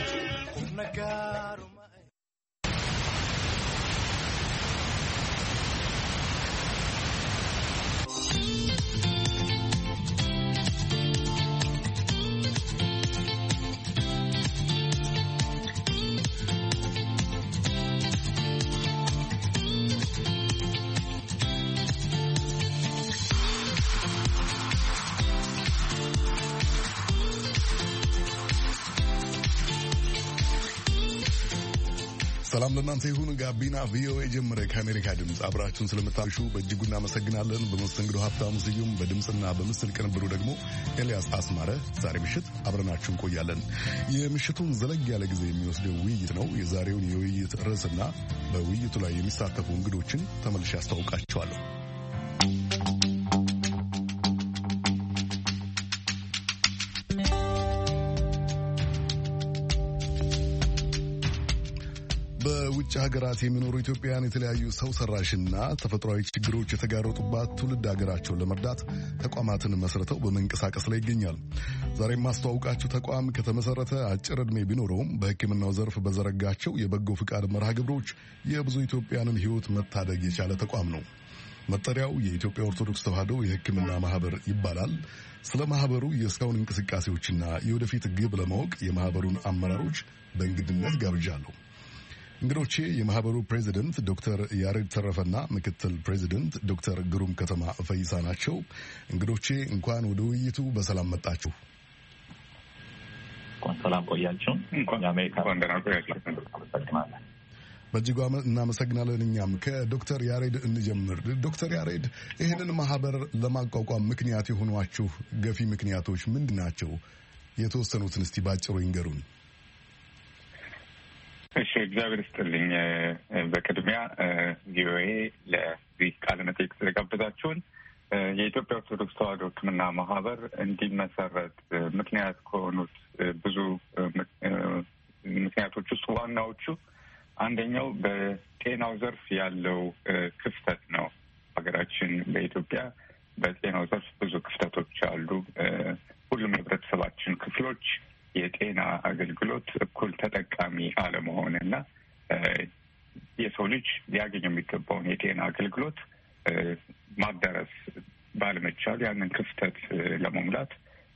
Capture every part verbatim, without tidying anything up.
ሰላም ለእናንተ ይሁን። ጋቢና ቪኦኤ ጀመረ። ከአሜሪካ ድምፅ አብራችሁን ስለምታሹ በእጅጉ እናመሰግናለን። በመስተንግዶ ሀብታሙ ስዩም፣ በድምፅና በምስል ቅንብሩ ደግሞ ኤልያስ አስማረ። ዛሬ ምሽት አብረናችሁ እንቆያለን። የምሽቱን ዘለግ ያለ ጊዜ የሚወስደው ውይይት ነው። የዛሬውን የውይይት ርዕስና በውይይቱ ላይ የሚሳተፉ እንግዶችን ተመልሼ አስተዋውቃችኋለሁ። በውጭ ሀገራት የሚኖሩ ኢትዮጵያውያን የተለያዩ ሰው ሰራሽና ተፈጥሯዊ ችግሮች የተጋረጡባት ትውልድ ሀገራቸውን ለመርዳት ተቋማትን መስርተው በመንቀሳቀስ ላይ ይገኛል። ዛሬ የማስተዋውቃችሁ ተቋም ከተመሰረተ አጭር ዕድሜ ቢኖረውም በሕክምናው ዘርፍ በዘረጋቸው የበጎ ፍቃድ መርሃ ግብሮች የብዙ ኢትዮጵያንን ሕይወት መታደግ የቻለ ተቋም ነው። መጠሪያው የኢትዮጵያ ኦርቶዶክስ ተዋሕዶ የሕክምና ማህበር ይባላል። ስለ ማህበሩ የእስካሁን እንቅስቃሴዎችና የወደፊት ግብ ለማወቅ የማህበሩን አመራሮች በእንግድነት ጋብዣለሁ። እንግዶቼ የማህበሩ ፕሬዚደንት ዶክተር ያሬድ ተረፈና ምክትል ፕሬዚደንት ዶክተር ግሩም ከተማ ፈይሳ ናቸው። እንግዶቼ እንኳን ወደ ውይይቱ በሰላም መጣችሁ። ሰላም ቆያችሁ። እንኳን የአሜሪካ ወንደና ቆያችሁ። በእጅጉ እናመሰግናለን። እኛም ከዶክተር ያሬድ እንጀምር። ዶክተር ያሬድ ይህንን ማህበር ለማቋቋም ምክንያት የሆኗችሁ ገፊ ምክንያቶች ምንድን ናቸው? የተወሰኑትን እስቲ ባጭሩ ይንገሩን። እሺ፣ እግዚአብሔር ይስጥልኝ። በቅድሚያ ቪኦኤ ለዚህ ቃለ መጠይቅ ስለጋበዛችሁን የኢትዮጵያ ኦርቶዶክስ ተዋሕዶ ሕክምና ማህበር እንዲመሰረት ምክንያት ከሆኑት ብዙ ምክንያቶች ውስጥ ዋናዎቹ አንደኛው በጤናው ዘርፍ ያለው ክፍተት ነው። ሀገራችን በኢትዮጵያ በጤናው ዘርፍ ብዙ ክፍተቶች አሉ። ሁሉም የህብረተሰባችን ክፍሎች የጤና አገልግሎት እኩል ተጠቃሚ አለመሆንና የሰው ልጅ ሊያገኝ የሚገባውን የጤና አገልግሎት ማዳረስ ባለመቻሉ ያንን ክፍተት ለመሙላት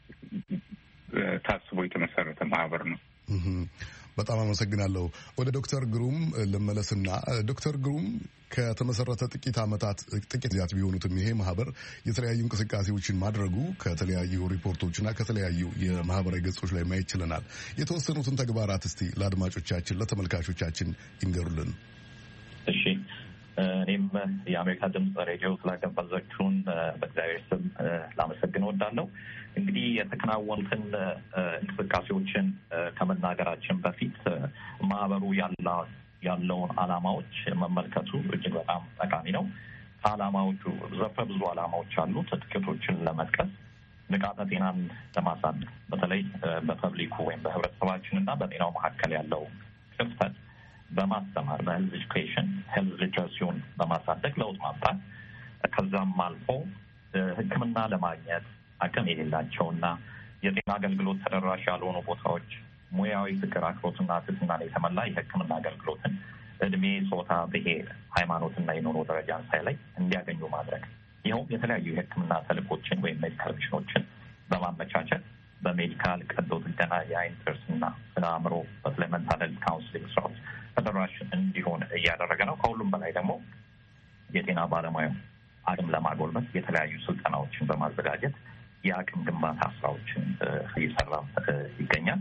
ታስቦ የተመሰረተ ማህበር ነው። በጣም አመሰግናለሁ። ወደ ዶክተር ግሩም ልመለስና ዶክተር ግሩም ከተመሰረተ ጥቂት ዓመታት ጥቂት ጊዜያት ቢሆኑትም ይሄ ማህበር የተለያዩ እንቅስቃሴዎችን ማድረጉ ከተለያዩ ሪፖርቶችና ከተለያዩ የማህበራዊ ገጾች ላይ ማየት ችለናል። የተወሰኑትን ተግባራት እስቲ ለአድማጮቻችን ለተመልካቾቻችን ይንገሩልን። እሺ፣ እኔም የአሜሪካ ድምፅ ሬዲዮ ስላጋበዛችሁን በእግዚአብሔር ስም ላመሰግን እወዳለሁ። እንግዲህ የተከናወኑትን እንቅስቃሴዎችን ከመናገራችን በፊት ማህበሩ ያላ ያለውን ዓላማዎች መመልከቱ እጅግ በጣም ጠቃሚ ነው። ከዓላማዎቹ ዘርፈ ብዙ ዓላማዎች አሉት። ጥቂቶችን ለመጥቀስ ንቃተ ጤናን ለማሳደግ በተለይ በፐብሊኩ ወይም በህብረተሰባችን እና በጤናው መካከል ያለው ክፍተት በማስተማር በሄልዝ ኤጁኬሽን ሄልዝ ሊትረሲውን በማሳደግ ለውጥ ማምጣት፣ ከዛም አልፎ ሕክምና ለማግኘት አቅም የሌላቸውና የጤና አገልግሎት ተደራሽ ያልሆኑ ቦታዎች ሙያዊ ፍቅር፣ አክብሮትና ትህትናን የተሞላ የሕክምና አገልግሎትን እድሜ፣ ጾታ፣ ብሔር፣ ሃይማኖትና የኑሮ ደረጃን ሳይለይ እንዲያገኙ ማድረግ። ይኸውም የተለያዩ የሕክምና ተልእኮችን ወይም ሜዲካል ሚሽኖችን በማመቻቸት በሜዲካል ቀዶ ጥገና፣ የአይን ጥርስና ስነ አእምሮ በተለይ ሜንታል ሄልዝ ካውንስሊንግ ስራዎች ተደራሽ እንዲሆን እያደረገ ነው። ከሁሉም በላይ ደግሞ የጤና ባለሙያ አቅም ለማጎልበት የተለያዩ ስልጠናዎችን በማዘጋጀት የአቅም ግንባታ ስራዎችን እየሰራ ይገኛል።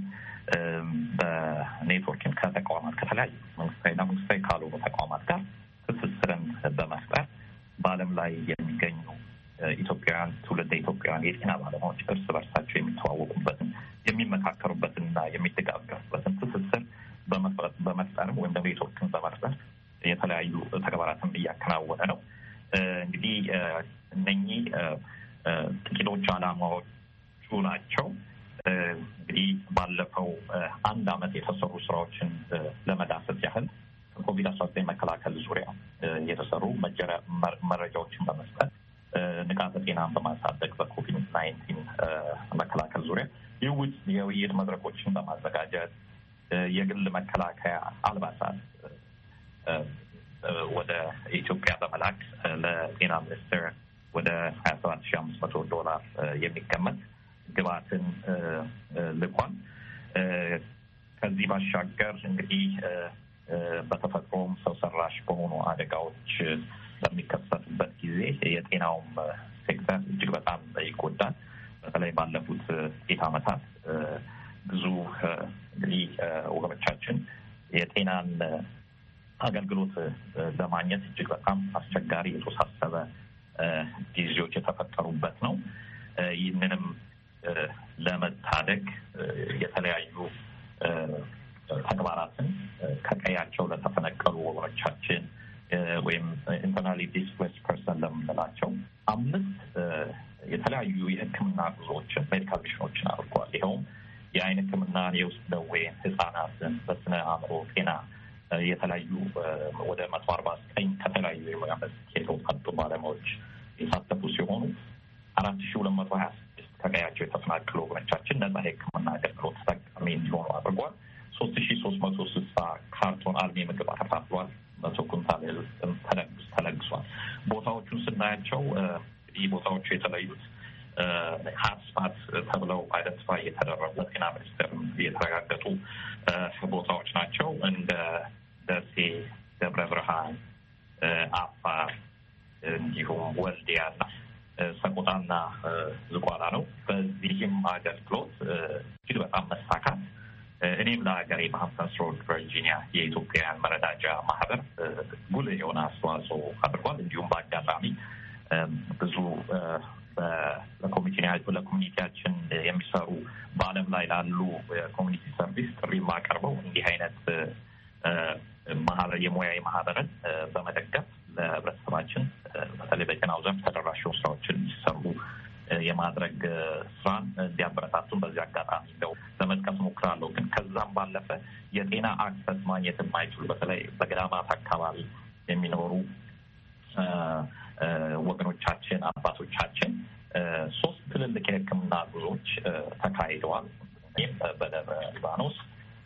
በኔትወርኪንግ ከተቋማት ከተለያዩ መንግስታዊና መንግስታዊ ካልሆኑ ተቋማት ጋር ትስስርን በመፍጠር በዓለም ላይ የሚገኙ ኢትዮጵያውያን ትውልደ ኢትዮጵያውያን የጤና ባለሙያዎች እርስ በርሳቸው የሚተዋወቁበትን የሚመካከሩበትንና የሚደጋገፉበትን ትስስር በመፍጠርም ወይም ደግሞ ኔትወርክን በመፍጠር የተለያዩ ተግባራትን እያከናወነ ነው። እንግዲህ እነኚህ ጥቂቶች ዓላማዎቹ ናቸው። እንግዲህ ባለፈው አንድ ዓመት የተሰሩ ስራዎችን ለመዳሰስ ያህል ከኮቪድ አስራ ዘጠኝ መከላከል ዙሪያ የተሰሩ መረጃዎችን በመስጠት ንቃተ ጤናን በማሳደግ በኮቪድ ናይንቲን መከላከል ዙሪያ የውይይት መድረኮችን በማዘጋጀት የግል መከላከያ አልባሳት ወደ ኢትዮጵያ በመላክ ለጤና ሚኒስቴር ወደ ሀያ ሰባት ሺህ አምስት መቶ ዶላር የሚገመት ግብአትን ልኳል። ከዚህ ባሻገር እንግዲህ በተፈጥሮም ሰው ሰራሽ በሆኑ አደጋዎች በሚከሰቱበት ጊዜ የጤናውም ሴክተር እጅግ በጣም ይጎዳል። በተለይ ባለፉት ጥቂት ዓመታት ብዙ እንግዲህ ወገኖቻችን የጤናን አገልግሎት ለማግኘት እጅግ በጣም አስቸጋሪ የተወሳሰበ ጊዜዎች የተፈጠሩበት ነው። ይህንንም ለመታደግ የተለያዩ ተግባራትን ከቀያቸው ለተፈነቀሉ ወገኖቻችን ወይም ኢንተርናሊ ዲስፕሌስድ ፐርሰን ለምንላቸው አምስት የተለያዩ የሕክምና ጉዞዎችን ሜዲካል ሚሽኖችን አድርጓል። ይኸውም የአይን ሕክምናን፣ የውስጥ ደዌን፣ ህጻናትን፣ በስነ አእምሮ ጤና የተለያዩ ወደ መቶ አርባ ዘጠኝ ከተለያዩ የሙያ መስክ የተውጣጡ ባለሙያዎች የሳተፉ ሲሆኑ አራት ሺ ሁለት መቶ ሀያ ስድስት ከቀያቸው የተፈናቀሉ ወገኖቻችን ነጻ የሕክምና አገልግሎት ተጠቃሚ እንዲሆኑ አድርጓል። ሶስት ሺ ሶስት መቶ ስልሳ ካርቶን አልሚ ምግብ አከፋፍሏል። መቶ ኩንታል ተለግሷል። ቦታዎቹን ስናያቸው ይህ ቦታዎቹ የተለዩት ሀትስፓት ተብለው አይደንቲፋይ የተደረጉ ጤና ሚኒስቴር የተረጋገጡ ቦታዎች ናቸው። እንደ ደሴ፣ ደብረ ብርሃን፣ አፋር እንዲሁም ወልዲያና ሰቆጣና ዝቋላ ነው። በዚህም አገልግሎት እጅግ በጣም መሳካት እኔም ለሀገሬ በሀምፕተንስ ሮድ ቨርጂኒያ የኢትዮጵያውያን መረዳጃ ማህበር ጉልህ የሆነ አስተዋጽኦ አድርጓል። እንዲሁም በአጋጣሚ ብዙ ለኮሚኒቲያችን የሚሰሩ በዓለም ላይ ላሉ የኮሚኒቲ ሰርቪስ ጥሪ የማቀርበው እንዲህ አይነት ማህበር የሙያዊ ማህበርን በመደገፍ ለህብረተሰባችን በተለይ በጤናው ዘርፍ ተደራሽ ስራዎችን እንዲሰሩ የማድረግ ስራን እንዲያበረታቱን በዚህ አጋጣሚ እንደው ለመጥቀስ ሞክራለሁ። ግን ከዛም ባለፈ የጤና አክሰስ ማግኘት የማይችሉ በተለይ በገዳማት አካባቢ የሚኖሩ ወገኖቻችን፣ አባቶቻችን ሶስት ትልልቅ የሕክምና ጉዞዎች ተካሂደዋል። ይህም በደብረ ሊባኖስ፣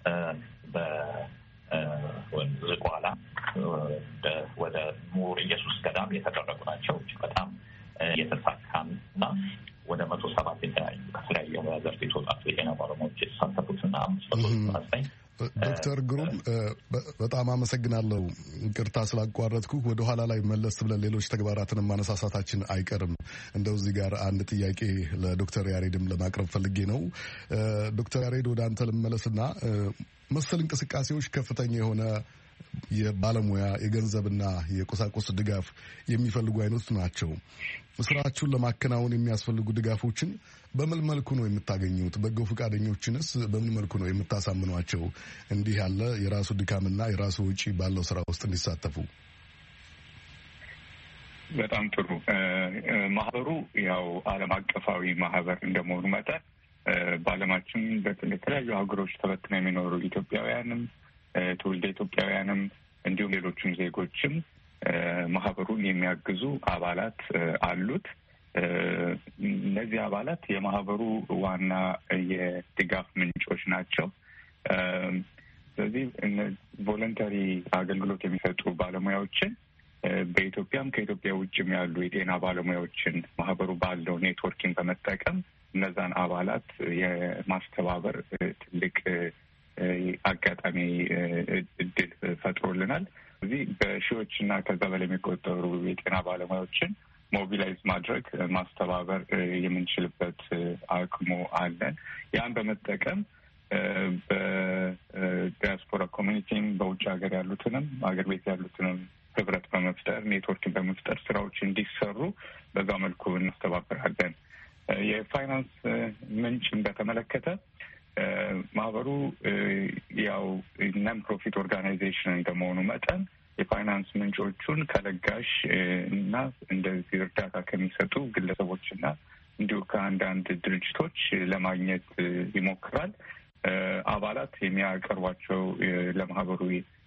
በዝቋላ ወደ ሙር ኢየሱስ ገዳም የተደረጉ ናቸው። በጣም የተሳካና ወደ መቶ ሰባት የተለያዩ ከተለያዩ የሙያ ዘርፍ የተወጣጡ የጤና ባለሙያዎች የተሳተፉትና አምስት መቶ ዘጠኝ ዶክተር ግሩም በጣም አመሰግናለሁ። ይቅርታ ስላቋረጥኩ። ወደ ኋላ ላይ መለስ ብለን ሌሎች ተግባራትን ማነሳሳታችን አይቀርም። እንደው እዚህ ጋር አንድ ጥያቄ ለዶክተር ያሬድም ለማቅረብ ፈልጌ ነው። ዶክተር ያሬድ ወደ አንተ ልመለስና መሰል እንቅስቃሴዎች ከፍተኛ የሆነ የባለሙያ የገንዘብና የቁሳቁስ ድጋፍ የሚፈልጉ አይነት ናቸው። ስራችሁን ለማከናወን የሚያስፈልጉ ድጋፎችን በምን መልኩ ነው የምታገኙት? በጎ ፈቃደኞችንስ በምን መልኩ ነው የምታሳምኗቸው እንዲህ ያለ የራሱ ድካምና የራሱ ውጪ ባለው ስራ ውስጥ እንዲሳተፉ? በጣም ጥሩ። ማህበሩ ያው ዓለም አቀፋዊ ማህበር እንደመሆኑ መጠን በዓለማችን በተለያዩ ሀገሮች ተበትነው የሚኖሩ ኢትዮጵያውያንም ትውልደ ኢትዮጵያውያንም እንዲሁም ሌሎችም ዜጎችም ማህበሩን የሚያግዙ አባላት አሉት። እነዚህ አባላት የማህበሩ ዋና የድጋፍ ምንጮች ናቸው። ስለዚህ ቮለንተሪ አገልግሎት የሚሰጡ ባለሙያዎችን በኢትዮጵያም ከኢትዮጵያ ውጭም ያሉ የጤና ባለሙያዎችን ማህበሩ ባለው ኔትወርኪንግ በመጠቀም እነዛን አባላት የማስተባበር ትልቅ አጋጣሚ እድል ፈጥሮልናል። እዚህ በሺዎች እና ከዛ በላይ የሚቆጠሩ የጤና ባለሙያዎችን ሞቢላይዝ ማድረግ ማስተባበር የምንችልበት አቅሙ አለን። ያን በመጠቀም በዲያስፖራ ኮሚኒቲም በውጭ ሀገር ያሉትንም ሀገር ቤት ያሉትንም ህብረት በመፍጠር ኔትወርክን በመፍጠር ስራዎች እንዲሰሩ በዛ መልኩ እናስተባብራለን። የፋይናንስ ምንጭን በተመለከተ ማህበሩ ያው ነን ፕሮፊት ኦርጋናይዜሽን እንደመሆኑ መጠን የፋይናንስ ምንጮቹን ከለጋሽ እና እንደዚህ እርዳታ ከሚሰጡ ግለሰቦችና እንዲሁ ከአንዳንድ ድርጅቶች ለማግኘት ይሞክራል። አባላት የሚያቀርቧቸው ለማህበሩ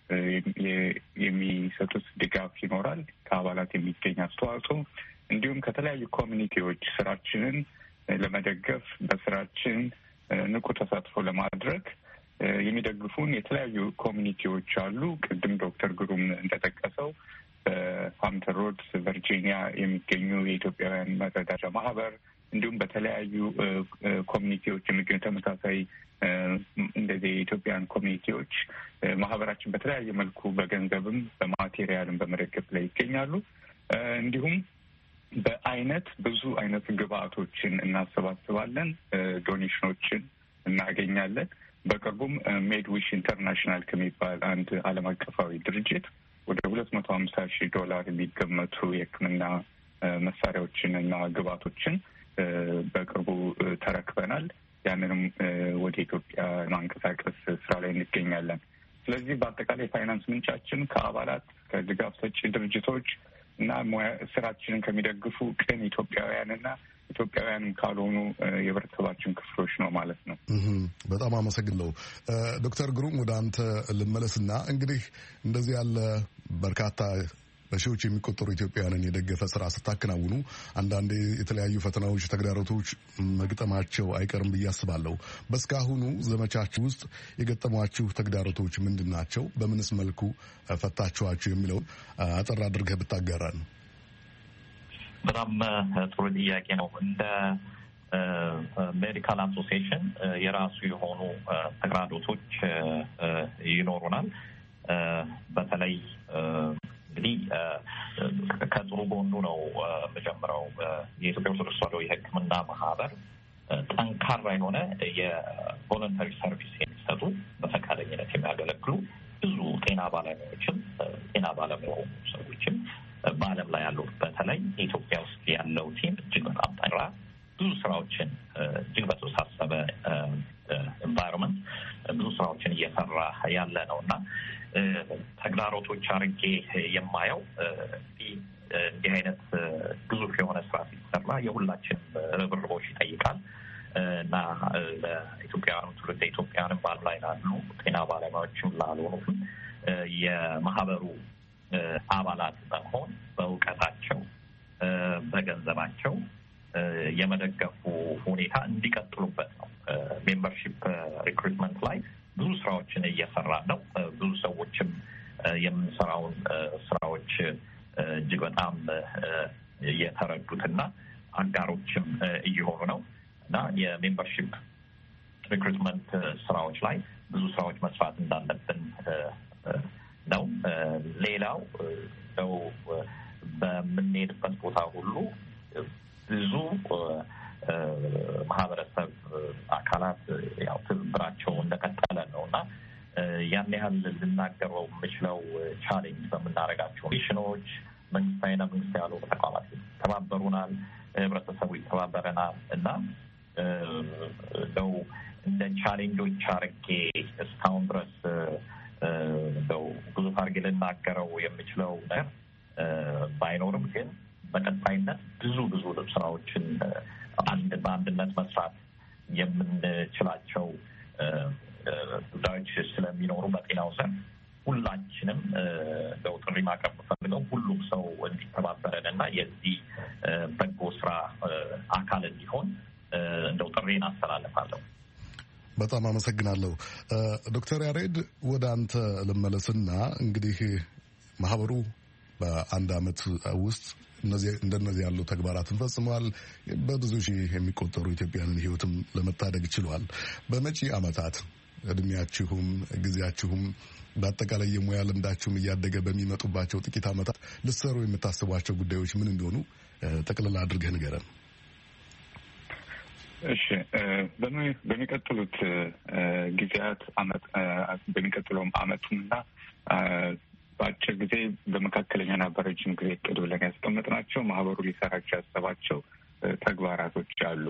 የሚሰጡት ድጋፍ ይኖራል። ከአባላት የሚገኝ አስተዋጽኦ እንዲሁም ከተለያዩ ኮሚኒቲዎች ስራችንን ለመደገፍ በስራችን ንቁ ተሳትፎ ለማድረግ የሚደግፉን የተለያዩ ኮሚኒቲዎች አሉ። ቅድም ዶክተር ግሩም እንደጠቀሰው በሃምተን ሮድስ ቨርጂኒያ የሚገኙ የኢትዮጵያውያን መረዳጃ ማህበር እንዲሁም በተለያዩ ኮሚኒቲዎች የሚገኙ ተመሳሳይ እንደዚህ የኢትዮጵያን ኮሚኒቲዎች ማህበራችን በተለያየ መልኩ በገንዘብም በማቴሪያልም በመደገፍ ላይ ይገኛሉ። እንዲሁም በአይነት ብዙ አይነት ግብአቶችን እናሰባስባለን፣ ዶኔሽኖችን እናገኛለን። በቅርቡም ሜድዊሽ ኢንተርናሽናል ከሚባል አንድ ዓለም አቀፋዊ ድርጅት ወደ ሁለት መቶ ሀምሳ ሺህ ዶላር የሚገመቱ የሕክምና መሳሪያዎችን እና ግብአቶችን በቅርቡ ተረክበናል። ያንንም ወደ ኢትዮጵያ ማንቀሳቀስ ስራ ላይ እንገኛለን። ስለዚህ በአጠቃላይ ፋይናንስ ምንጫችን ከአባላት ከድጋፍ ሰጪ ድርጅቶች እና ስራችንን ከሚደግፉ ቅን ኢትዮጵያውያንና ኢትዮጵያውያንም ካልሆኑ የህብረተሰባችን ክፍሎች ነው ማለት ነው። በጣም አመሰግናለሁ ዶክተር ግሩም። ወደ አንተ ልመለስና እንግዲህ እንደዚህ ያለ በርካታ በሺዎች የሚቆጠሩ ኢትዮጵያውያንን የደገፈ ስራ ስታከናውኑ አንዳንዴ የተለያዩ ፈተናዎች፣ ተግዳሮቶች መግጠማቸው አይቀርም ብዬ አስባለሁ። በእስካሁኑ ዘመቻችሁ ውስጥ የገጠሟችሁ ተግዳሮቶች ምንድን ናቸው? በምንስ መልኩ ፈታችኋቸው የሚለውን አጠር አድርገህ ብታጋራን። በጣም ጥሩ ጥያቄ ነው። እንደ ሜዲካል አሶሲዬሽን የራሱ የሆኑ ተግዳሮቶች ይኖሩናል። በተለይ እንግዲህ ከጥሩ ጎኑ ነው መጀመሪያው የኢትዮጵያ ኦርቶዶክስ ተዋሕዶ የሕክምና ማህበር ጠንካራ የሆነ የቮለንተሪ ሰርቪስ የሚሰጡ በፈቃደኝነት የሚያገለግሉ ብዙ ጤና ባለሙያዎችም ጤና ባለሙያ ሰዎችም በዓለም ላይ ያሉ በተለይ ኢትዮጵያ ውስጥ ያለው ቲም እጅግ በጣም ጠንካራ ብዙ ስራዎችን እጅግ በተወሳሰበ ኤንቫይሮንመንት ብዙ ስራዎችን እየሰራ ያለ ነው እና ተግዳሮቶች አድርጌ የማየው እንዲህ አይነት ግዙፍ የሆነ ስራ ሲሰራ የሁላችንም ርብርቦች ይጠይቃል እና ለኢትዮጵያውያንም ትውልደ ኢትዮጵያውያንም በዓለም ላይ ላሉ ጤና ባለሙያዎችም ላልሆኑትም የማህበሩ አባላት በመሆን በእውቀታቸው በገንዘባቸው የመደገፉ ሁኔታ እንዲቀጥሉበት ነው። ሜምበርሺፕ ሪክሩትመንት ላይ ብዙ ስራዎችን እየሰራን ነው። ብዙ ሰዎችም የምንሰራውን ስራዎች እጅግ በጣም እየተረዱትና አጋሮችም እየሆኑ ነው እና የሜምበርሺፕ ሪክሩትመንት ስራዎች ላይ ብዙ ስራዎች መስራት እንዳለብን ነው። ሌላው ነው በምንሄድበት ቦታ ሁሉ ብዙ ማህበረሰብ አካላት ያው ትብብራቸው እንደቀጠለ ነው እና ያን ያህል ልናገረው የምችለው ቻሌንጅ በምናደርጋቸው ሚሽኖች መንግስታዊና መንግስት ያሉ ተቋማት ይተባበሩናል፣ ህብረተሰቡ ይተባበረናል እና ነው እንደ ቻሌንጆች አድርጌ እስካሁን ድረስ እንደው ብዙ አድርጌ ልናገረው የምችለው ነገር ባይኖርም ግን በቀጣይነት ብዙ ብዙ ስራዎችን አንድ በአንድነት መስራት የምንችላቸው ጉዳዮች ስለሚኖሩ በጤናው ዘርፍ ሁላችንም እንደው ጥሪ ማቅረብ ፈልገው ሁሉም ሰው እንዲተባበረን እና የዚህ በጎ ስራ አካል እንዲሆን እንደው ጥሪን አስተላልፋለሁ። በጣም አመሰግናለሁ ዶክተር ያሬድ። ወደ አንተ ልመለስና እንግዲህ ማህበሩ በአንድ አመት ውስጥ እንደነዚህ ያሉ ተግባራትን ፈጽመዋል። በብዙ ሺህ የሚቆጠሩ ኢትዮጵያውያንን ህይወትም ለመታደግ ችሏል። በመጪ አመታት እድሜያችሁም ጊዜያችሁም በአጠቃላይ የሙያ ልምዳችሁም እያደገ በሚመጡባቸው ጥቂት አመታት ልትሰሩ የምታስቧቸው ጉዳዮች ምን እንደሆኑ ጠቅልላ አድርገህ ንገረን። እሺ፣ በሚቀጥሉት ጊዜያት አመት በሚቀጥለውም አመቱና በአጭር ጊዜ በመካከለኛና በረጅም ጊዜ እቅድ ብለን ያስቀመጥናቸው ማህበሩ ሊሰራቸው ያሰባቸው ተግባራቶች አሉ።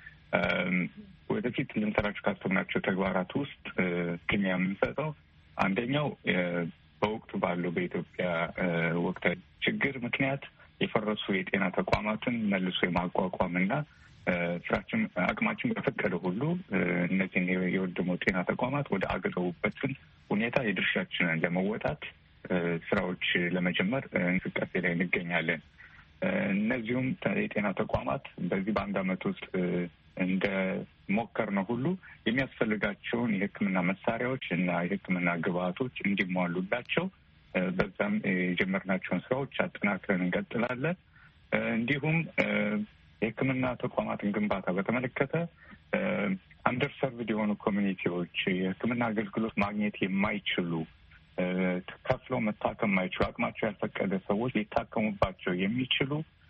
ወደፊት ልንሰራቸው ካሰብናቸው ተግባራት ውስጥ ቅድሚያ የምንሰጠው አንደኛው በወቅቱ ባለው በኢትዮጵያ ወቅታዊ ችግር ምክንያት የፈረሱ የጤና ተቋማትን መልሶ የማቋቋምና ስራችን አቅማችን በፈቀደ ሁሉ እነዚህን የወደሙ ጤና ተቋማት ወደ አገረቡበትን ሁኔታ የድርሻችንን ለመወጣት ስራዎች ለመጀመር እንቅስቃሴ ላይ እንገኛለን። እነዚሁም የጤና ተቋማት በዚህ በአንድ አመት ውስጥ እንደ ሞከር ነው ሁሉ የሚያስፈልጋቸውን የሕክምና መሳሪያዎች እና የሕክምና ግብአቶች እንዲሟሉላቸው በዛም የጀመርናቸውን ስራዎች አጠናክረን እንቀጥላለን። እንዲሁም የሕክምና ተቋማትን ግንባታ በተመለከተ አንደርሰርቭድ የሆኑ ኮሚኒቲዎች የሕክምና አገልግሎት ማግኘት የማይችሉ ከፍለው መታከም የማይችሉ አቅማቸው ያልፈቀደ ሰዎች ሊታከሙባቸው የሚችሉ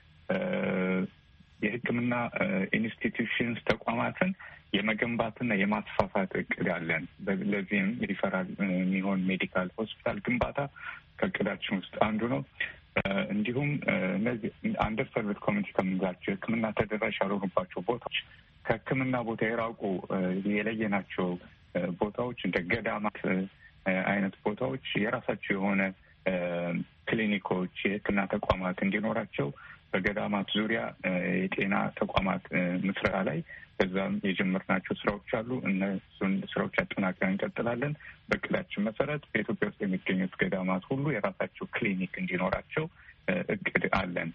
የሕክምና ኢንስቲትዩሽንስ ተቋማትን የመገንባትና የማስፋፋት እቅድ አለን። ለዚህም ሪፈራል የሚሆን ሜዲካል ሆስፒታል ግንባታ ከእቅዳችን ውስጥ አንዱ ነው። እንዲሁም እነዚህ አንደርሰርቭድ ኮሚኒቲ ከምንላቸው የሕክምና ተደራሽ ያልሆኑባቸው ቦታዎች ከሕክምና ቦታ የራቁ የለየናቸው ቦታዎች እንደ ገዳማት አይነት ቦታዎች የራሳቸው የሆነ ክሊኒኮች፣ የሕክምና ተቋማት እንዲኖራቸው በገዳማት ዙሪያ የጤና ተቋማት ምስረታ ላይ በዛም የጀመርናቸው ስራዎች አሉ። እነሱን ስራዎች አጠናክረን እንቀጥላለን። በእቅዳችን መሰረት በኢትዮጵያ ውስጥ የሚገኙት ገዳማት ሁሉ የራሳቸው ክሊኒክ እንዲኖራቸው እቅድ አለን።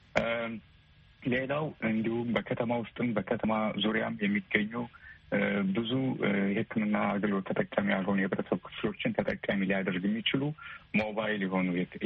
ሌላው እንዲሁም በከተማ ውስጥም በከተማ ዙሪያም የሚገኙ ብዙ የሕክምና አገልግሎት ተጠቃሚ ያልሆኑ የህብረተሰብ ክፍሎችን ተጠቃሚ ሊያደርግ የሚችሉ ሞባይል የሆኑ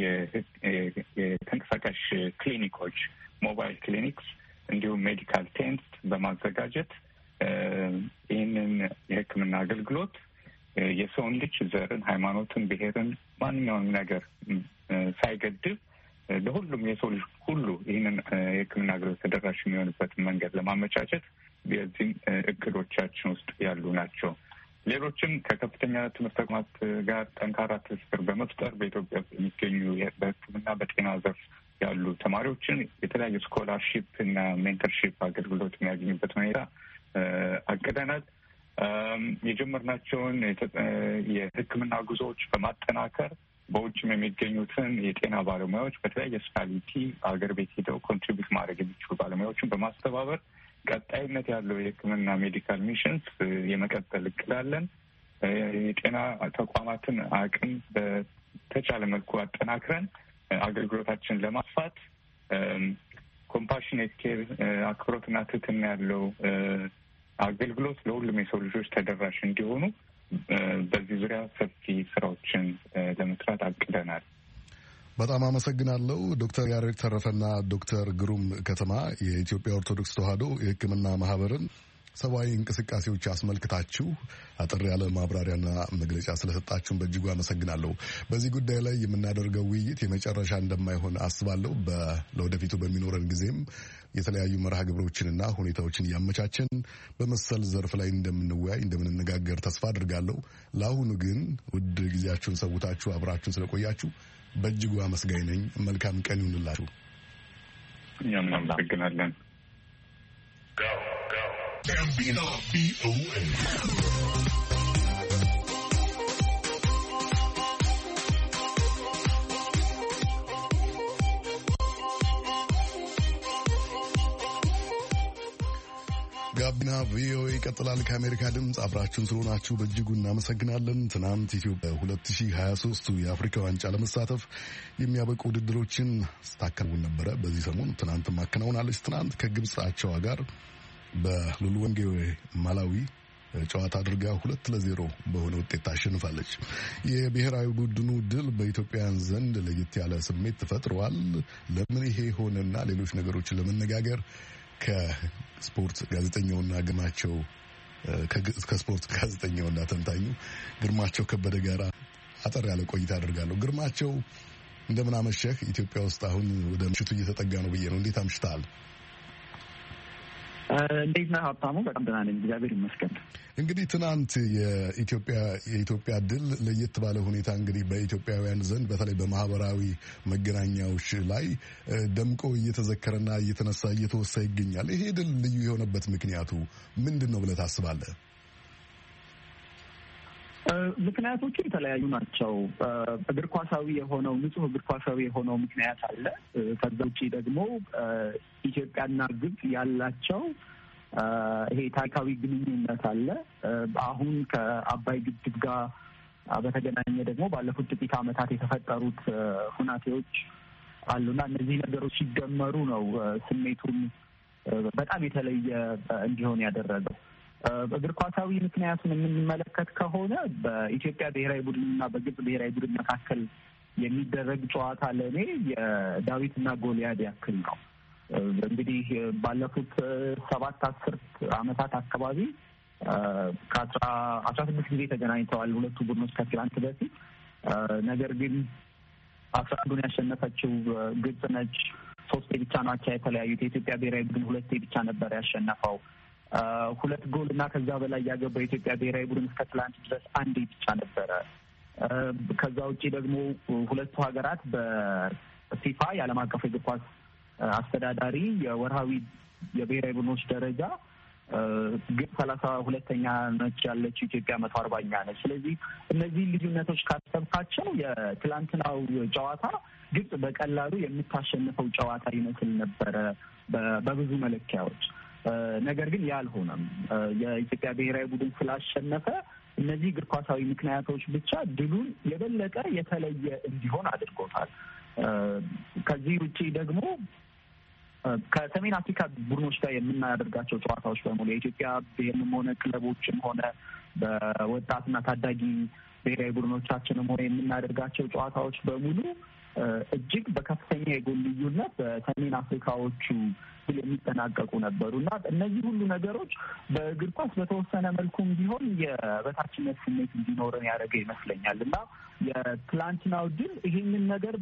የተንቀሳቃሽ ክሊኒኮች ሞባይል ክሊኒክስ እንዲሁም ሜዲካል ቴንት በማዘጋጀት ይህንን የሕክምና አገልግሎት የሰውን ልጅ ዘርን፣ ሃይማኖትን፣ ብሔርን ማንኛውንም ነገር ሳይገድብ ለሁሉም የሰው ልጅ ሁሉ ይህንን የሕክምና አገልግሎት ተደራሽ የሚሆንበትን መንገድ ለማመቻቸት የዚህም እቅዶቻችን ውስጥ ያሉ ናቸው። ሌሎችም ከከፍተኛ ትምህርት ተቋማት ጋር ጠንካራ ትስስር በመፍጠር በኢትዮጵያ ውስጥ የሚገኙ በሕክምና በጤና ዘርፍ ያሉ ተማሪዎችን የተለያዩ ስኮላርሺፕ እና ሜንተርሺፕ አገልግሎት የሚያገኙበት ሁኔታ አቅደናል። የጀመርናቸውን የሕክምና ጉዞዎች በማጠናከር በውጭም የሚገኙትን የጤና ባለሙያዎች በተለያየ ስፔሻሊቲ አገር ቤት ሄደው ኮንትሪቢዩት ማድረግ የሚችሉ ባለሙያዎችን በማስተባበር ቀጣይነት ያለው የሕክምና ሜዲካል ሚሽንስ የመቀጠል እቅድ አለን። የጤና ተቋማትን አቅም በተቻለ መልኩ አጠናክረን አገልግሎታችን ለማስፋት ኮምፓሽኔት ኬር አክብሮትና ትህትና ያለው አገልግሎት ለሁሉም የሰው ልጆች ተደራሽ እንዲሆኑ በዚህ ዙሪያ ሰፊ ስራዎችን ለመስራት አቅደናል። በጣም አመሰግናለሁ ዶክተር ያሬድ ተረፈና ዶክተር ግሩም ከተማ የኢትዮጵያ ኦርቶዶክስ ተዋሕዶ የሕክምና ማህበርን ሰብአዊ እንቅስቃሴዎች አስመልክታችሁ አጠር ያለ ማብራሪያና መግለጫ ስለሰጣችሁን በእጅጉ አመሰግናለሁ። በዚህ ጉዳይ ላይ የምናደርገው ውይይት የመጨረሻ እንደማይሆን አስባለሁ። ለወደፊቱ በሚኖረን ጊዜም የተለያዩ መርሃ ግብሮችንና ሁኔታዎችን እያመቻችን በመሰል ዘርፍ ላይ እንደምንወያይ እንደምንነጋገር ተስፋ አድርጋለሁ። ለአሁኑ ግን ውድ ጊዜያችሁን ሰውታችሁ አብራችሁን ስለቆያችሁ በእጅጉ አመስጋኝ ነኝ። መልካም ቀን ይሁንላችሁ። እኛም እናመሰግናለን። ጋቢና ቪኦኤ ጋቢና ቪኦኤ ይቀጥላል። ከአሜሪካ ድምፅ አብራችሁን ስለሆናችሁ በእጅጉ እናመሰግናለን። ትናንት ኢትዮጵያ ሁለት ሺህ ሀያ ሶስቱ የአፍሪካ ዋንጫ ለመሳተፍ የሚያበቁ ውድድሮችን ስታከናውን ነበረ። በዚህ ሰሞን ትናንት ማከናውናለች። ትናንት ከግብፅ አቻዋ ጋር በሉሉወንጌ ማላዊ ጨዋታ አድርጋ ሁለት ለዜሮ በሆነ ውጤት ታሸንፋለች። የብሔራዊ ቡድኑ ድል በኢትዮጵያውያን ዘንድ ለየት ያለ ስሜት ተፈጥሯል። ለምን ይሄ ሆነና ሌሎች ነገሮችን ለመነጋገር ከስፖርት ጋዜጠኛውና ግርማቸው ከስፖርት ጋዜጠኛውና ተንታኙ ግርማቸው ከበደ ጋር አጠር ያለ ቆይታ አድርጋለሁ። ግርማቸው እንደምን አመሸህ? ኢትዮጵያ ውስጥ አሁን ወደ ምሽቱ እየተጠጋ ነው ብዬ ነው። እንዴት አምሽተሃል? እንዴት ነህ ሀብታሙ? በጣም ደህና ነኝ፣ እግዚአብሔር ይመስገን። እንግዲህ ትናንት የኢትዮጵያ የኢትዮጵያ ድል ለየት ባለ ሁኔታ እንግዲህ በኢትዮጵያውያን ዘንድ በተለይ በማህበራዊ መገናኛዎች ላይ ደምቆ እየተዘከረና እየተነሳ እየተወሳ ይገኛል። ይሄ ድል ልዩ የሆነበት ምክንያቱ ምንድን ነው ብለህ ታስባለህ? ምክንያቶቹ የተለያዩ ናቸው። እግር ኳሳዊ የሆነው ንጹህ እግር ኳሳዊ የሆነው ምክንያት አለ። ከዛ ውጪ ደግሞ ኢትዮጵያና ግብጽ ያላቸው ይሄ ታሪካዊ ግንኙነት አለ። አሁን ከአባይ ግድብ ጋር በተገናኘ ደግሞ ባለፉት ጥቂት ዓመታት የተፈጠሩት ሁናቴዎች አሉና እነዚህ ነገሮች ሲደመሩ ነው ስሜቱን በጣም የተለየ እንዲሆን ያደረገው። እግር ኳሳዊ ምክንያቱን የምንመለከት ከሆነ በኢትዮጵያ ብሔራዊ ቡድንና በግብጽ ብሔራዊ ቡድን መካከል የሚደረግ ጨዋታ ለእኔ የዳዊትና ጎልያድ ያክል ነው። እንግዲህ ባለፉት ሰባት አስር ዓመታት አካባቢ ከአስራ አስራ ስድስት ጊዜ ተገናኝተዋል ሁለቱ ቡድኖች ከትላንት በፊት። ነገር ግን አስራ አንዱን ያሸነፈችው ግብጽ ነች። ሶስቴ ብቻ ናቸው የተለያዩት። የኢትዮጵያ ብሔራዊ ቡድን ሁለቴ ብቻ ነበር ያሸነፈው። ሁለት ጎል እና ከዛ በላይ ያገባው የኢትዮጵያ ብሔራዊ ቡድን እስከ ትላንት ድረስ አንዴ ብቻ ነበረ። ከዛ ውጪ ደግሞ ሁለቱ ሀገራት በፊፋ የዓለም አቀፍ እግር ኳስ አስተዳዳሪ የወርሃዊ የብሔራዊ ቡድኖች ደረጃ ግብጽ ሰላሳ ሁለተኛ ነች ያለችው፣ ኢትዮጵያ መቶ አርባኛ ነች። ስለዚህ እነዚህ ልዩነቶች ካሰብካቸው የትላንትናው ጨዋታ ግብጽ በቀላሉ የምታሸንፈው ጨዋታ ይመስል ነበረ በብዙ መለኪያዎች። ነገር ግን ያልሆነም የኢትዮጵያ ብሔራዊ ቡድን ስላሸነፈ እነዚህ እግር ኳሳዊ ምክንያቶች ብቻ ድሉን የበለጠ የተለየ እንዲሆን አድርጎታል። ከዚህ ውጪ ደግሞ ከሰሜን አፍሪካ ቡድኖች ጋር የምናደርጋቸው ጨዋታዎች በሙሉ የኢትዮጵያ ብሔርም ሆነ ክለቦችም ሆነ በወጣትና ታዳጊ ብሔራዊ ቡድኖቻችንም ሆነ የምናደርጋቸው ጨዋታዎች በሙሉ እጅግ በከፍተኛ የጎል ልዩነት በሰሜን አፍሪካዎቹ ድል የሚጠናቀቁ ነበሩ እና እነዚህ ሁሉ ነገሮች በእግር ኳስ በተወሰነ መልኩም ቢሆን የበታችነት ስሜት እንዲኖረን ያደረገ ይመስለኛል እና የትላንትናው ድል ይሄንን ነገር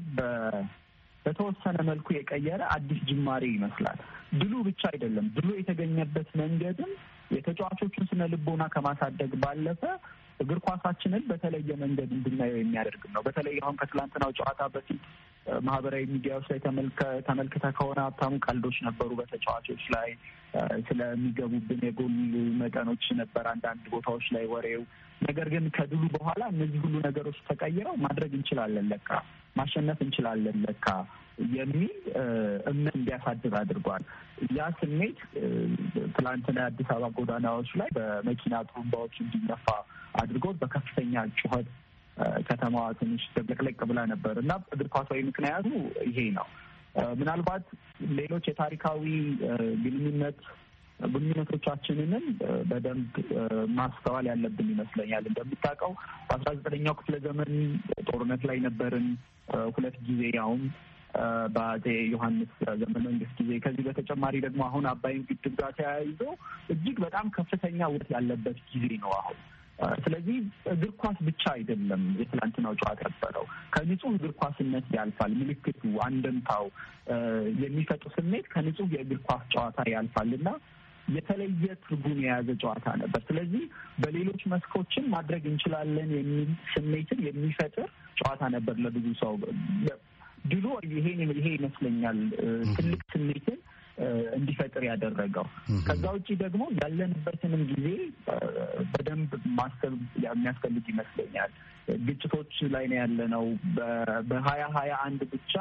በተወሰነ መልኩ የቀየረ አዲስ ጅማሬ ይመስላል። ድሉ ብቻ አይደለም፣ ድሉ የተገኘበት መንገድም የተጫዋቾቹን ስነ ልቦና ከማሳደግ ባለፈ እግር ኳሳችንን በተለየ መንገድ እንድናየው የሚያደርግ ነው። በተለይ አሁን ከትላንትናው ጨዋታ በፊት ማህበራዊ ሚዲያዎች ላይ ተመልክተ ከሆነ ሀብታሙ ቀልዶች ነበሩ በተጫዋቾች ላይ ስለሚገቡብን የጎል መጠኖች ነበር አንዳንድ ቦታዎች ላይ ወሬው። ነገር ግን ከድሉ በኋላ እነዚህ ሁሉ ነገሮች ተቀይረው ማድረግ እንችላለን ለካ፣ ማሸነፍ እንችላለን ለካ የሚል እምነት እንዲያሳድር አድርጓል። ያ ስሜት ትላንትና የአዲስ አበባ ጎዳናዎች ላይ በመኪና ጥሩምባዎች እንዲነፋ አድርጎት በከፍተኛ ጩኸት ከተማዋ ትንሽ ደብለቅለቅ ብላ ነበር እና እግር ኳሳዊ ምክንያቱ ይሄ ነው። ምናልባት ሌሎች የታሪካዊ ግንኙነት ግንኙነቶቻችንንም በደንብ ማስተዋል ያለብን ይመስለኛል። እንደምታውቀው በአስራ ዘጠነኛው ክፍለ ዘመን ጦርነት ላይ ነበርን ሁለት ጊዜ፣ ያውም በአፄ ዮሐንስ ዘመነ መንግስት ጊዜ። ከዚህ በተጨማሪ ደግሞ አሁን አባይን ግድብ ጋር ተያይዞ እጅግ በጣም ከፍተኛ ውጥረት ያለበት ጊዜ ነው አሁን። ስለዚህ እግር ኳስ ብቻ አይደለም የትላንትናው ጨዋታ የነበረው፣ ከንጹህ እግር ኳስነት ያልፋል። ምልክቱ፣ አንደምታው የሚሰጡ ስሜት ከንጹህ የእግር ኳስ ጨዋታ ያልፋል እና የተለየ ትርጉም የያዘ ጨዋታ ነበር። ስለዚህ በሌሎች መስኮችን ማድረግ እንችላለን የሚል ስሜትን የሚፈጥር ጨዋታ ነበር ለብዙ ሰው። ድሉ ይሄ ይሄ ይመስለኛል ትልቅ ስሜትን እንዲፈጥር ያደረገው። ከዛ ውጭ ደግሞ ያለንበትንም ጊዜ በደንብ ማሰብ የሚያስፈልግ ይመስለኛል። ግጭቶች ላይ ነው ያለነው። በሀያ ሀያ አንድ ብቻ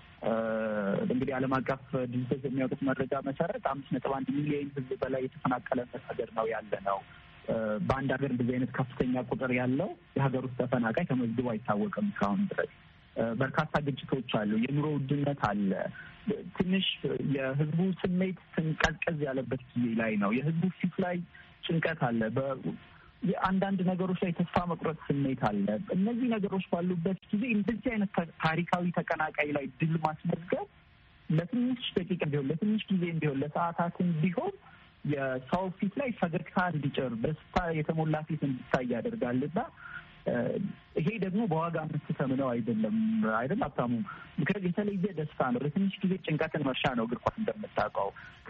እንግዲህ ዓለም አቀፍ ድርጅቶች የሚያወጡት መረጃ መሰረት አምስት ነጥብ አንድ ሚሊዮን ሕዝብ በላይ የተፈናቀለበት ሀገር ነው ያለ ነው። በአንድ ሀገር እንደዚህ አይነት ከፍተኛ ቁጥር ያለው የሀገር ውስጥ ተፈናቃይ ተመዝግቦ አይታወቅም እስካሁን ድረስ። በርካታ ግጭቶች አሉ። የኑሮ ውድነት አለ። ትንሽ የህዝቡ ስሜት ቀዝቀዝ ያለበት ጊዜ ላይ ነው። የህዝቡ ፊት ላይ ጭንቀት አለ። የአንዳንድ ነገሮች ላይ ተስፋ መቁረጥ ስሜት አለ። እነዚህ ነገሮች ባሉበት ጊዜ እንደዚህ አይነት ታሪካዊ ተቀናቃይ ላይ ድል ማስመዝገብ ለትንሽ ደቂቃ ቢሆን፣ ለትንሽ ጊዜ ቢሆን፣ ለሰዓታትን ቢሆን የሰው ፊት ላይ ፈገግታ እንዲጭር፣ ደስታ የተሞላ ፊት እንዲታይ ያደርጋልና ይሄ ደግሞ በዋጋ የምትተምነው አይደለም አይደል ሀብታሙ? ምክንያቱም የተለየ ደስታ ነው። ለትንሽ ጊዜ ጭንቀትን መርሻ ነው እግር ኳስ እንደምታውቀው።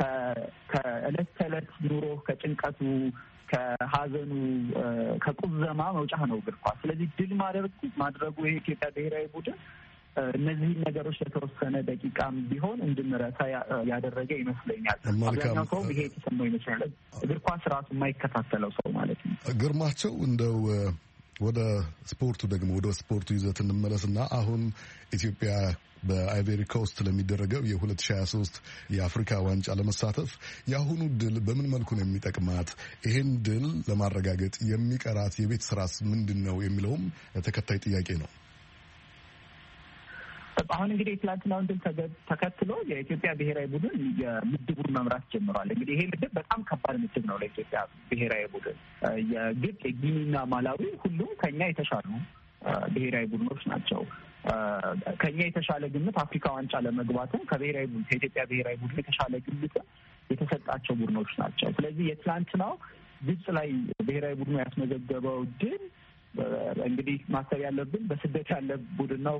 ከእለት ተዕለት ኑሮ ከጭንቀቱ፣ ከሀዘኑ፣ ከቁዘማ መውጫ ነው እግር ኳስ። ስለዚህ ድል ማድረጉ ማድረጉ የኢትዮጵያ ብሔራዊ ቡድን እነዚህን ነገሮች ለተወሰነ ደቂቃም ቢሆን እንድንረሳ ያደረገ ይመስለኛል። አብዛኛው ሰው ይሄ የተሰማው ይመስላል፣ እግር ኳስ ራሱ የማይከታተለው ሰው ማለት ነው። ግርማቸው፣ እንደው ወደ ስፖርቱ ደግሞ ወደ ስፖርቱ ይዘት እንመለስና አሁን ኢትዮጵያ በአይቬሪ ኮስት ለሚደረገው የሁለት ሺህ ሀያ ሶስት የአፍሪካ ዋንጫ ለመሳተፍ የአሁኑ ድል በምን መልኩ ነው የሚጠቅማት? ይህን ድል ለማረጋገጥ የሚቀራት የቤት ስራስ ምንድን ነው የሚለውም ተከታይ ጥያቄ ነው። አሁን እንግዲህ የትላንትናውን ድል ተከትሎ የኢትዮጵያ ብሔራዊ ቡድን የምድቡን መምራት ጀምሯል። እንግዲህ ይሄ ምድብ በጣም ከባድ ምድብ ነው ለኢትዮጵያ ብሔራዊ ቡድን። የግብጽ፣ የጊኒና ማላዊ ሁሉም ከኛ የተሻሉ ብሔራዊ ቡድኖች ናቸው። ከኛ የተሻለ ግምት አፍሪካ ዋንጫ ለመግባትም ከብሔራዊ ቡድን ከኢትዮጵያ ብሔራዊ ቡድን የተሻለ ግምትም የተሰጣቸው ቡድኖች ናቸው። ስለዚህ የትላንትናው ግብጽ ላይ ብሔራዊ ቡድኑ ያስመዘገበው ድል እንግዲህ ማሰብ ያለብን በስደት ያለ ቡድን ነው።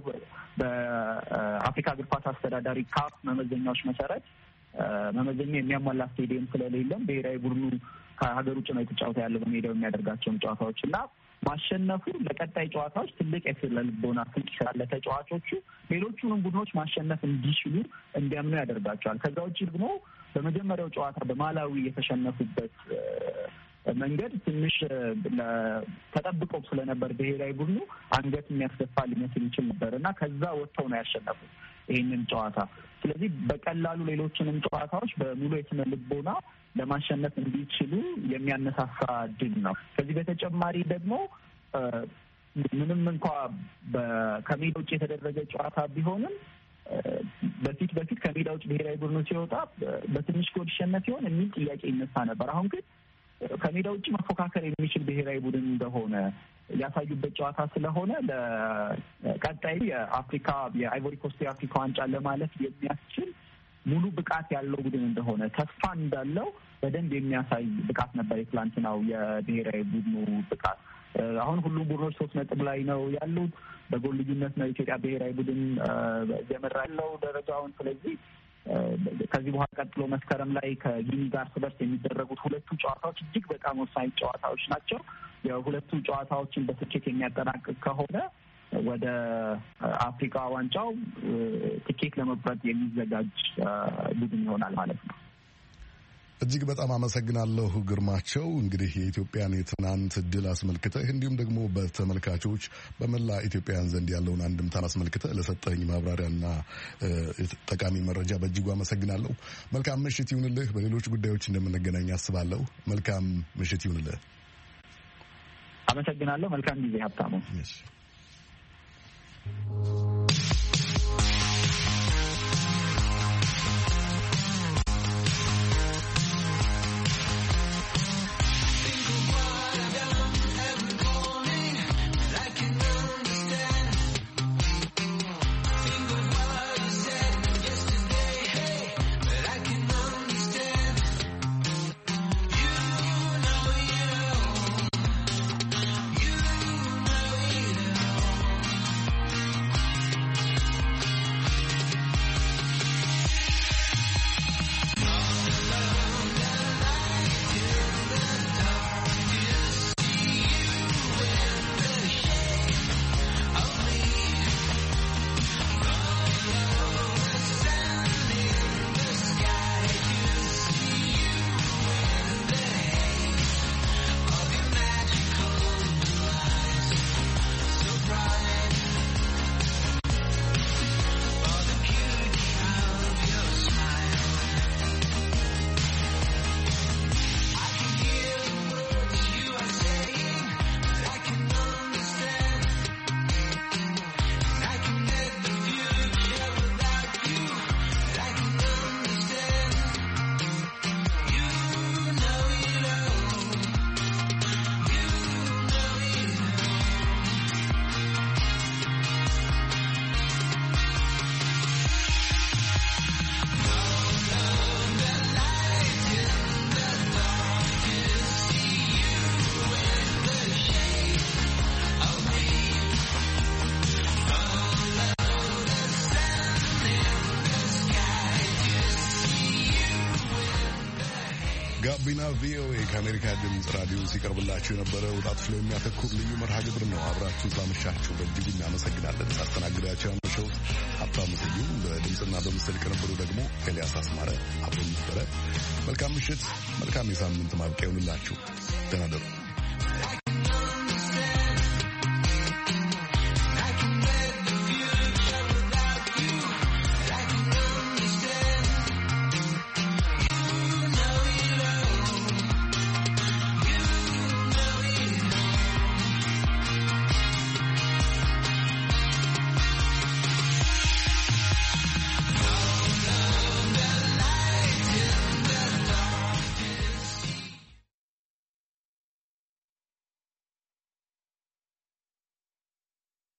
በአፍሪካ እግር ኳስ አስተዳዳሪ ካፍ መመዘኛዎች መሰረት መመዘኛ የሚያሟላ ስቴዲየም ስለሌለም ብሔራዊ ቡድኑ ከሀገር ውጭ ነው የተጫወተ ያለው በሜዳው የሚያደርጋቸውን ጨዋታዎች እና ማሸነፉ ለቀጣይ ጨዋታዎች ትልቅ የስነ ልቦና ስንቅ ይሰጣል ለተጫዋቾቹ። ሌሎቹንም ቡድኖች ማሸነፍ እንዲችሉ እንዲያምኑ ያደርጋቸዋል። ከዛ ውጭ ደግሞ በመጀመሪያው ጨዋታ በማላዊ የተሸነፉበት መንገድ ትንሽ ተጠብቀው ስለነበር ብሔራዊ ቡድኑ አንገት የሚያስደፋ ሊመስል ይችል ነበር እና ከዛ ወጥተው ነው ያሸነፉት ይህንን ጨዋታ። ስለዚህ በቀላሉ ሌሎችንም ጨዋታዎች በሙሉ የስነ ልቦና ለማሸነፍ እንዲችሉ የሚያነሳሳ ድል ነው። ከዚህ በተጨማሪ ደግሞ ምንም እንኳ ከሜዳ ውጭ የተደረገ ጨዋታ ቢሆንም በፊት በፊት ከሜዳ ውጭ ብሔራዊ ቡድኑ ሲወጣ በትንሽ ጎል ይሸነፍ ይሆን የሚል ጥያቄ ይነሳ ነበር። አሁን ግን ከሜዳ ውጭ መፎካከር የሚችል ብሔራዊ ቡድን እንደሆነ ያሳዩበት ጨዋታ ስለሆነ ለቀጣይ የአፍሪካ የአይቮሪ ኮስት የአፍሪካ ዋንጫ ለማለፍ የሚያስችል ሙሉ ብቃት ያለው ቡድን እንደሆነ ተስፋ እንዳለው በደንብ የሚያሳይ ብቃት ነበር የትላንትናው የብሔራዊ ቡድኑ ብቃት። አሁን ሁሉም ቡድኖች ሶስት ነጥብ ላይ ነው ያሉት። በጎል ልዩነት ነው የኢትዮጵያ ብሔራዊ ቡድን እየመራ ያለው ደረጃውን። ስለዚህ ከዚህ በኋላ ቀጥሎ መስከረም ላይ ከጊኒ ጋር እርስ በርስ የሚደረጉት ሁለቱ ጨዋታዎች እጅግ በጣም ወሳኝ ጨዋታዎች ናቸው። የሁለቱ ጨዋታዎችን በስኬት የሚያጠናቅቅ ከሆነ ወደ አፍሪካ ዋንጫው ትኬት ለመቁረጥ የሚዘጋጅ ቡድን ይሆናል ማለት ነው። እጅግ በጣም አመሰግናለሁ ግርማቸው። እንግዲህ የኢትዮጵያን የትናንት ድል አስመልክተህ እንዲሁም ደግሞ በተመልካቾች በመላ ኢትዮጵያውያን ዘንድ ያለውን አንድምታን አስመልክተህ ለሰጠኝ ማብራሪያና ጠቃሚ መረጃ በእጅጉ አመሰግናለሁ። መልካም ምሽት ይሁንልህ። በሌሎች ጉዳዮች እንደምንገናኝ አስባለሁ። መልካም ምሽት ይሁንልህ። አመሰግናለሁ። መልካም ጊዜ ሀብታሙ። ጋቢና ቪኦኤ ከአሜሪካ ድምፅ ራዲዮ ሲቀርብላችሁ የነበረ ወጣቶች ላይ የሚያተኩር ልዩ መርሃ ግብር ነው። አብራችሁ ስላመሻችሁ በእጅጉ እናመሰግናለን። ሳስተናግዳቸው ያመሸሁት ሀብታሙ ስዩም፣ በድምፅና በምስል ቅንብሩ ደግሞ ኤልያስ አስማረ አብሮን ነበረ። መልካም ምሽት፣ መልካም የሳምንት ማብቂያ ይሁንላችሁ። ደህና ደሩ።